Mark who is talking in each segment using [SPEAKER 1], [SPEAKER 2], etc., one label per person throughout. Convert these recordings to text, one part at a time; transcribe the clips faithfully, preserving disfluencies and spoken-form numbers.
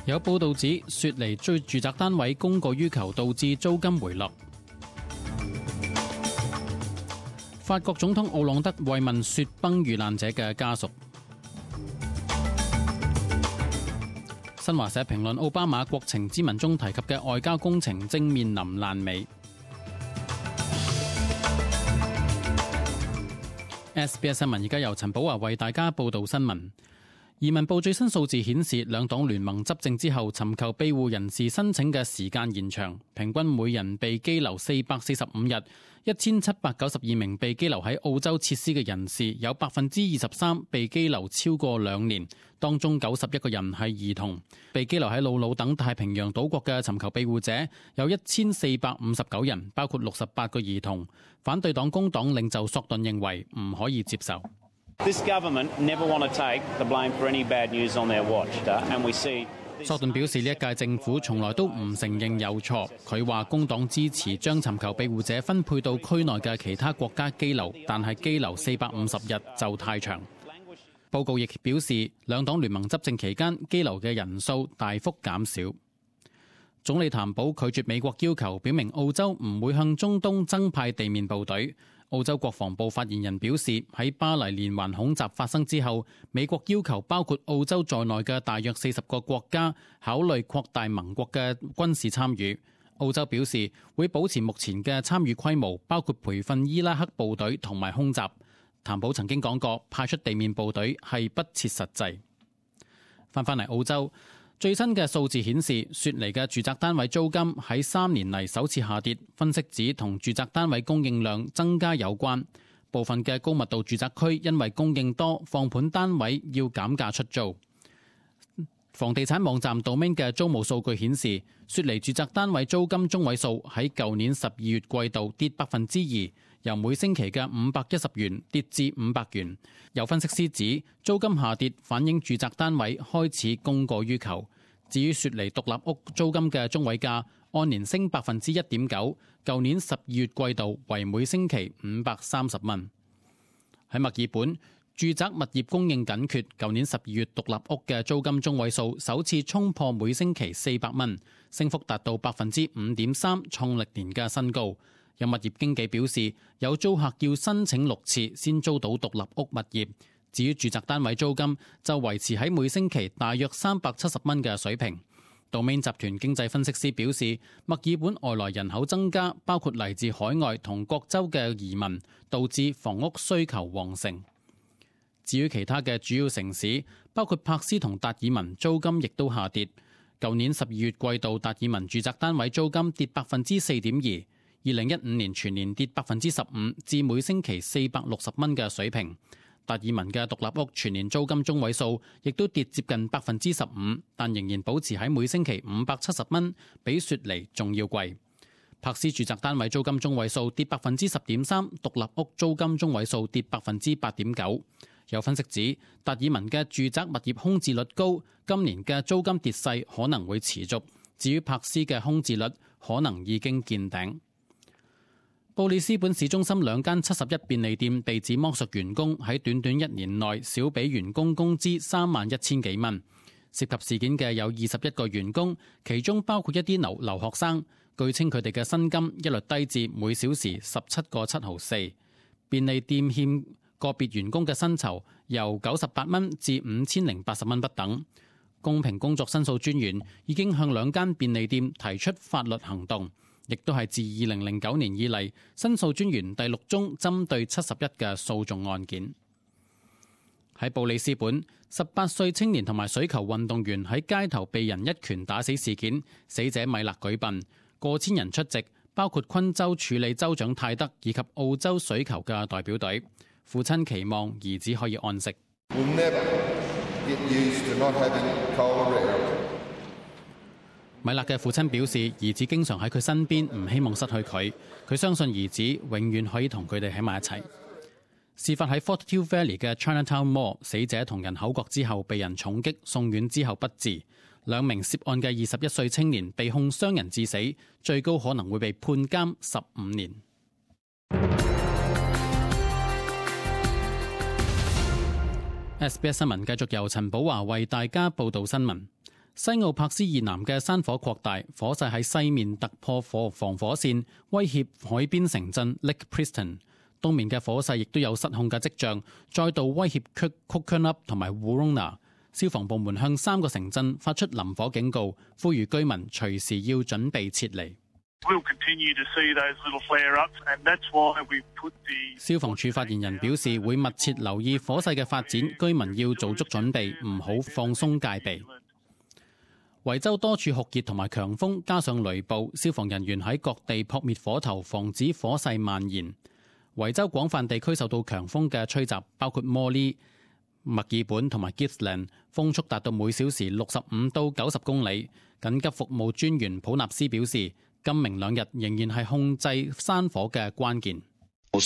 [SPEAKER 1] 有報道指雪梨追住宅單位供過於求，導致租金回落。法國總統奧朗德慰問雪崩遇難者嘅家屬。新華社評論奧巴馬國情咨文中提及嘅外交工程正面臨爛尾。S B S 新聞而家由陳寶華為大家報道新聞。移民部最新數字顯示，兩黨聯盟執政之後，尋求庇護人士申請嘅時間延長，平均每人被羈留四百四十五日。一千七百九十二名被羈留喺澳洲設施嘅人士，有百分之二十三被羈留超過兩年，當中九十一個人係兒童。被羈留喺瑙魯等太平洋島國嘅尋求庇護者有一千四百五十九人，包括六十八個兒童。反對黨工黨領袖索頓認為唔可以接受。
[SPEAKER 2] This government never want to take the blame for any bad news on their watch, and we see.
[SPEAKER 1] 索頓表示，呢一屆政府從來都唔承認有錯。佢話工黨支持將尋求庇護者分配到區內嘅其他國家羈留，但係羈留四百五十日就太長。報告亦表示，兩黨聯盟執政期間羈留嘅人數大幅減少。總理譚寶拒絕美國要求，表明澳洲唔會向中東增派地面部隊。澳洲國防部發言人表示，喺巴黎連環恐襲發生之後，美國要求包括澳洲在內嘅大約四十個國家考慮擴大盟國嘅軍事參與。澳洲表示會保持目前嘅參與規模，包括培訓伊拉克部隊同埋空襲。譚寶曾經講過，派出地面部隊係不切實際。翻返嚟澳洲。最新嘅數字顯示，雪梨嘅住宅單位租金喺三年嚟首次下跌，分析指同住宅單位供應量增加有關。部分嘅高密度住宅區因為供應多，放盤單位要減價出租。房地產網站 Domain 嘅租務數據顯示，雪梨住宅單位租金中位數喺舊年十二月季度跌百分之二，由每星期嘅五百一十元跌至五百元。有分析師指，租金下跌反映住宅單位開始供過於求。至於雪梨獨立屋租金嘅中位價，按年升百分之一點九，舊年十二月季度為每星期五百三十蚊。喺墨爾本，住宅物業供應緊缺，舊年十二月獨立屋嘅租金中位數首次衝破每星期四百蚊，升幅達到百分之五點三，創歷年嘅新高。有物業經紀表示，有租客要申請六次先租到獨立屋物業。至於住宅單位租金就維持喺每星期大約三百七十蚊嘅水平。Domain 集團經濟分析師表示，墨爾本外來人口增加，包括嚟自海外同各州嘅移民，導致房屋需求旺盛。至於其他嘅主要城市，包括珀斯同達爾文，租金亦都下跌。舊年十二月季度達爾文住宅單位租金跌百分之四點二，二零一五年全年跌百分之十五，至每星期四百六十蚊嘅水平。達爾文嘅獨立屋全年租金中位數亦都跌接近百分之十五，但仍然保持喺每星期五百七十蚊，比雪梨仲要貴。珀斯住宅單位租金中位數跌百分之十點三，獨立屋租金中位數跌百分之八點九。有分析指，達爾文嘅住宅物業空置率高，今年嘅租金跌勢可能會持續。至於珀斯嘅空置率可能已經見頂。布里斯本市中心兩間七十一便利店被指剝削員工，喺短短一年內少俾員工工資三萬一千幾蚊。涉及事件嘅有二十一個員工，其中包括一啲留留學生。據稱佢哋嘅薪金一律低至每小時十七個七毫四。便利店欠個別員工嘅薪酬由九十八蚊至五千零八十蚊不等。公平工作申訴專員已經向兩間便利店提出法律行動。亦都係自二零零九年以嚟，申訴專員第六宗針對七十一嘅訴訟案件。喺布里斯本，十八歲青年同埋水球運動員喺街頭被人一拳打死事件，死者米勒舉殯，過千人出席，包括昆州處理州長泰德以及澳洲水球嘅代表隊。父親期望兒子可以安息。米勒嘅父親表示，兒子經常喺佢身邊，唔希望失去佢。佢相信兒子永遠可以同佢哋喺埋一齊。事發喺 Fortitude Valley 嘅 Chinatown Mall， 死者同人口角之後被人重擊，送院之後不治。兩名涉案嘅二十一歲青年被控傷人致死，最高可能會被判監十五年。S B S 新聞繼續由陳寶華為大家報道新聞。 西奧帕斯以南嘅山火擴大，火勢喺西面突破火防火線，威脅海邊城鎮 Lake Preston。東面嘅火勢亦都有失控嘅跡象，再度威脅 Coconut 同埋 Wooronna。消防部門向三個城鎮發出林火警告，呼籲居民隨時要準備撤離。消防處發言人表示，會密切留意火勢嘅發展，居民要做足準備，唔好放鬆戒備。維州多處酷熱同埋強風，加上雷暴，消防人員喺各地撲滅火頭，防止火勢蔓延。維州廣泛地區受到強風嘅吹襲，包括摩利、墨爾本同埋 Gippsland， 風速達到每小時六十五到九十公里。緊急服務專員普納斯表示，今明兩日仍然係控制山火嘅關鍵。普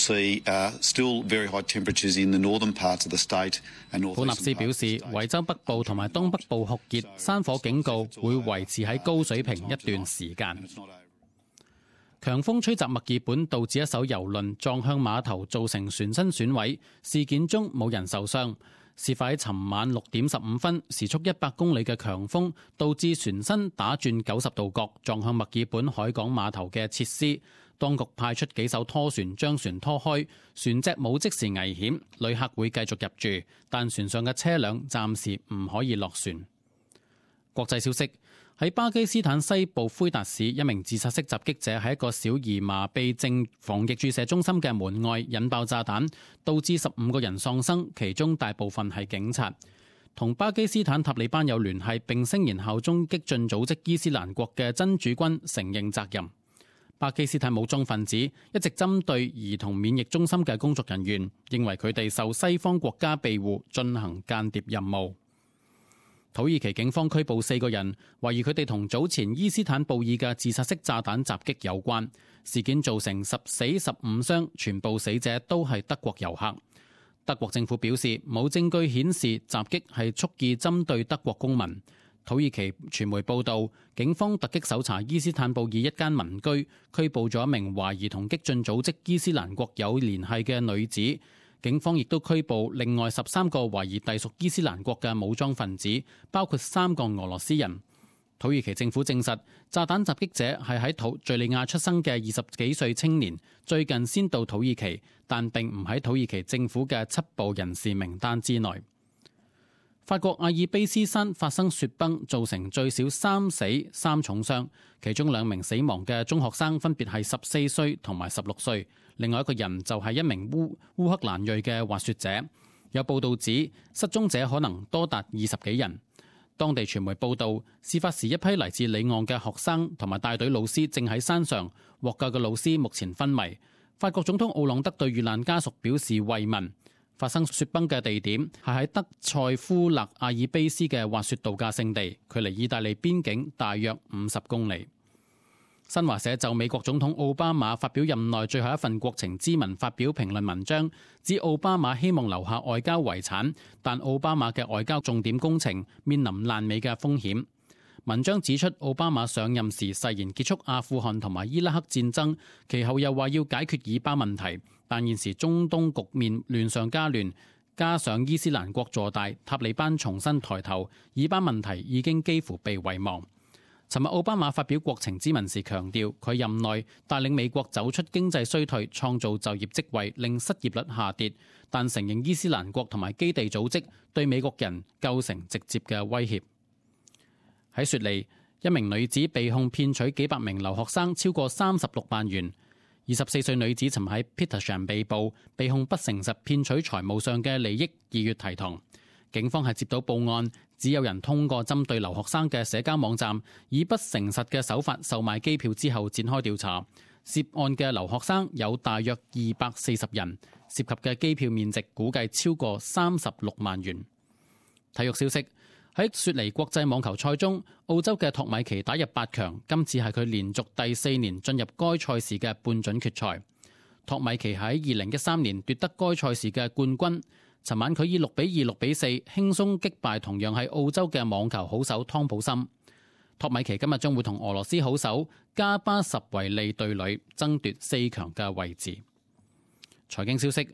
[SPEAKER 1] 納斯表示，維州北部同埋東北部酷熱，山火警告會維持喺高水平一段時間。強風吹襲墨爾本，導致一艘郵輪撞向碼頭，造成船身損毀。事件中冇人受傷。事發喺尋晚六點十五分，時速一百公里嘅強風導致船身打轉九十度角，撞向墨爾本海港碼頭嘅設施。當局派出幾艘拖船將船拖開，船隻冇即時危險，旅客會繼續入住，但船上嘅車輛暫時唔可以落船。國際消息。喺巴基斯坦西部灰達市，一名自殺式襲擊者喺一個小兒麻痹症防疫注射中心嘅門外引爆炸彈，導致十五個人喪生，其中大部分係警察。同巴基斯坦塔利班有聯繫並聲言效忠激進組織伊斯蘭國嘅真主軍承認責任。巴基斯坦武裝分子一直針對兒童免疫中心嘅工作人員，認為佢哋受西方國家庇護，進行間諜任務。土耳其警方拘捕四個人，懷疑佢哋同早前伊斯坦布爾嘅自殺式炸彈襲擊有關。事件造成十死十五傷，全部死者都係德國遊客。德國政府表示，冇證據顯示襲擊係蓄意針對德國公民。土耳其傳媒報道，警方突擊搜查伊斯坦布爾一間民居，拘捕咗一名懷疑同激進組織伊斯蘭國有聯繫嘅女子。警方亦都拘捕另外十三個懷疑隸屬伊斯蘭國嘅武裝分子，包括三個俄羅斯人。土耳其政府證實，炸彈襲擊者係喺土敘利亞出生嘅二十幾歲青年，最近先到土耳其，但並唔喺土耳其政府嘅緝捕人士名單之內。法國阿爾卑斯山發生雪崩，造成最少三死三重傷，其中兩名死亡嘅中學生分別係十四歲同埋十六歲。另外一個人就係一名烏烏克蘭裔嘅滑雪者。有報道指失蹤者可能多達二十幾人。當地傳媒報道，事發時一批嚟自里昂嘅學生同埋帶隊老師正喺山上，獲救嘅老師目前昏迷。法國總統奧朗德對遇難家屬表示慰問。發生雪崩嘅地點係喺德塞夫勒阿爾卑斯嘅滑雪度假勝地，距離意大利邊境大約五十公里。新華社就美國總統奧巴馬發表任內最後一份國情咨文發表評論文章，指奧巴馬希望留下外交遺產，但奧巴馬嘅外交重點工程面臨爛尾嘅風險。文章指出，奧巴馬上任時誓言結束阿富汗同埋伊拉克戰爭，其後又話要解決以巴問題，但現時中東局面亂上加亂，加上伊斯蘭國坐大，塔利班重新抬頭，以巴問題已經幾乎被遺忘。尋日奧巴馬發表國情咨文時強調，佢任內帶領美國走出經濟衰退，創造就業職位，令失業率下跌，但承認伊斯蘭國同埋基地組織對美國人構成直接嘅威脅。喺雪梨，一名女子被控騙取幾百名留學生超過三十六萬元。二十四歲女子尋喺 Petersham 被捕，被控不誠實騙取財務上嘅利益，二月提堂。警方係接到報案，指有人通過針對留學生嘅社交網站，以不誠實嘅手法售賣機票之後展開調查。涉案嘅留學生有大約二百四十人，涉及嘅機票面值估計超過三十六萬元。體育消息。喺雪梨國際網球賽中，澳洲嘅托米奇打入八強，今次係佢連續第四年進入該賽事嘅半準決賽。托米奇喺二零一三年奪得該賽事嘅冠軍。尋晚佢以六比二、六比四輕鬆擊敗同樣係澳洲嘅網球好手湯普森。托米奇今日將會同俄羅斯好手加巴什維利對壘，爭奪四強嘅位置。財經消息。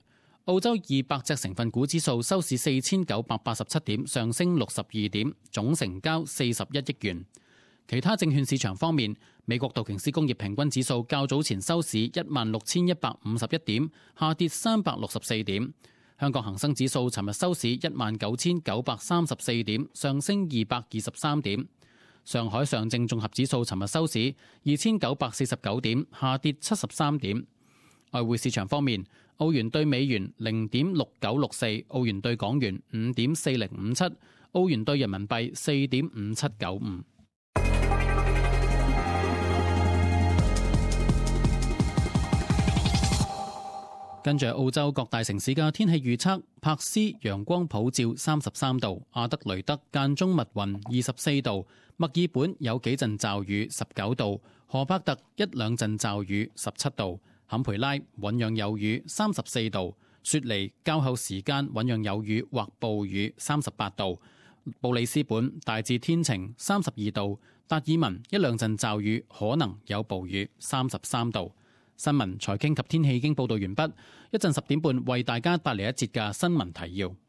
[SPEAKER 1] 澳洲二百隻成分股指數收市四千九百八十七點，上升六十二點，總成交四十一億元。其他證券市場方面，美國道瓊斯工業平均指數較早前收市一萬六千一百五十一點，下跌三百六十四點。香港恒生指數尋日收市一萬九千九百三十四點，上升二百二十三點。上海上證綜合指數尋日收市二千九百四十九點，下跌七十三點。外匯市場方面，澳元對美元零點六九六四，澳元對港元五點四零五七，澳元對人民幣四點五七九五。跟住澳洲各大城市嘅天氣預測：柏斯陽光普照三十三度，阿德雷德間中密雲二十四度，墨爾本有幾陣驟雨十九度，荷伯特一兩陣驟雨十七度，坎培拉醞釀有雨三十四度，雪梨較後時間醞釀有雨或暴雨三十八度，布里斯本大致天晴三十二度，達爾文一兩陣驟雨可能有暴雨三十三度。新聞、財經及天氣已經報道完畢，一陣十點半為大家帶嚟一節嘅新聞提要。